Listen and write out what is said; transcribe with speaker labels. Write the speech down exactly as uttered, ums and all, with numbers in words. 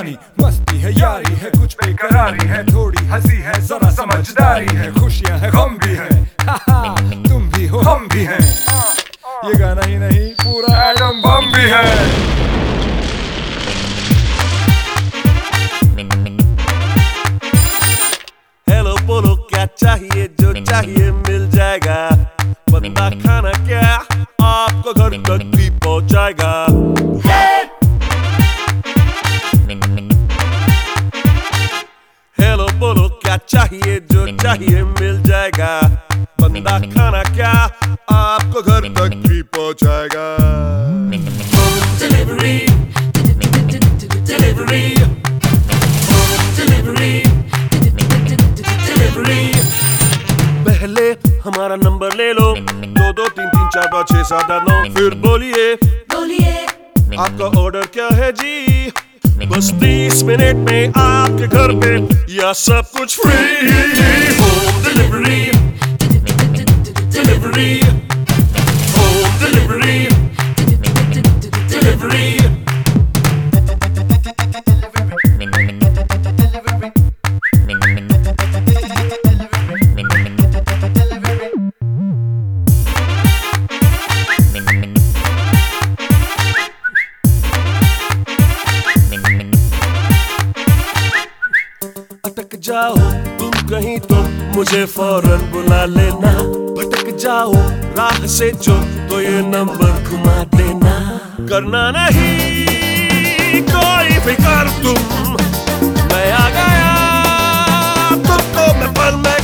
Speaker 1: रानी, मस्ती है यारी है कुछ बेकरारी है, थोड़ी हंसी है जरा समझदारी है, खुशियां है गम भी है, तुम भी हो हम भी हैं, ये गाना ही नहीं पूरा एटम बम भी है।
Speaker 2: हेलो बोलो क्या चाहिए, जो चाहिए मिल जाएगा, बंदा खाना क्या आपको घर तक भी पहुंचाएगा। हेलो बोलो क्या चाहिए, जो चाहिए मिल जाएगा, बंदा खाना क्या आपको घर तक भी पहुंचाएगा।
Speaker 3: Delivery, delivery, delivery, delivery।
Speaker 2: पहले हमारा नंबर ले लो, दो दो तीन तीन चार पाँच छह सात आठ नौ, फिर बोलिए
Speaker 3: बोलिए
Speaker 2: आपका ऑर्डर क्या है जी। बस तीस मिनट में आपके घर पे या सब कुछ free.
Speaker 3: Home delivery, delivery, home delivery, delivery.
Speaker 2: अटक जाओ तुम कहीं तो मुझे फौरन बुला लेना, भटक जाओ राह से जो तो ये नंबर घुमा देना। करना नहीं कोई फिक्र तुम, मैं आ गया तुमको मैं पल में